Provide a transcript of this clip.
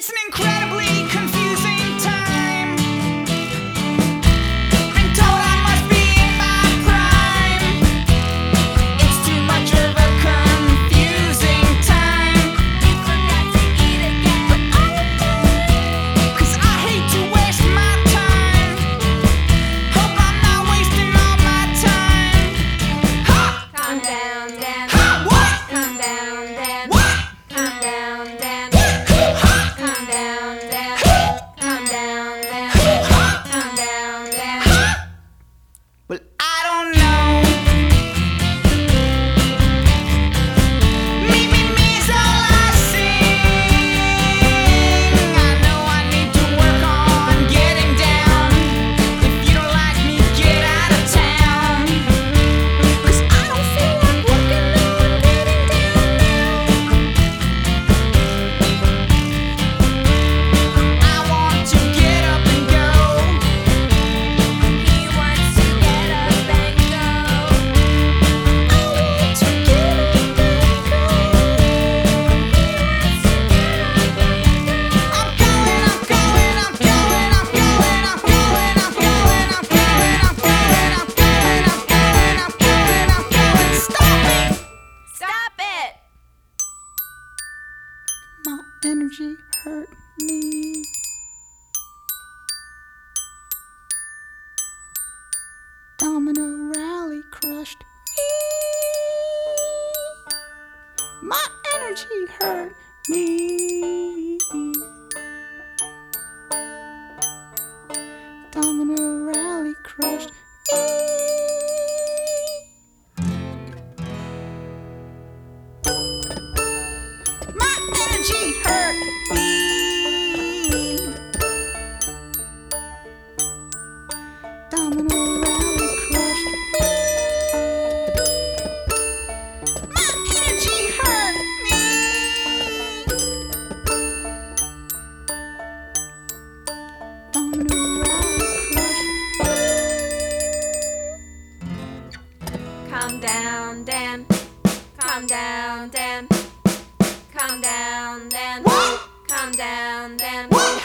It's an incredibly confusing time. Been told I must be in my prime. It's too much of a confusing time. You forgot to eat again, but I am fine. 'Cause I hate to waste my time. Hope I'm not wasting all my time. Ha! Calm down, Dan. Ha! What? Calm down, Dan. What? Calm down, Dan. Ha! Calm down, Dan. Calm down, Dan. Ha! Calm down, Dan. Well, I don't know. Me is all I sing. I know I need to work on getting down. If you don't like me, get out of town. 'Cause I don't feel like working on getting down now. I want to get up and go. He wants to get up and go. I want to get up and go. I'm going, I'm going, I'm going, I'm going, I'm going, I'm going, I'm going, I'm going, I'm going, I'm going, I'm going, I'm going. Stop it! Stop it! My energy hurt me. Domino rally crushed me. My energy hurt me. Domino rally crushed me. My energy hurt me. Domino rally crushed me. My energy hurt me. Domino rally crushed me. Calm down, Dan. Calm down, Dan. Calm down, Dan. What? Calm down, Dan. What?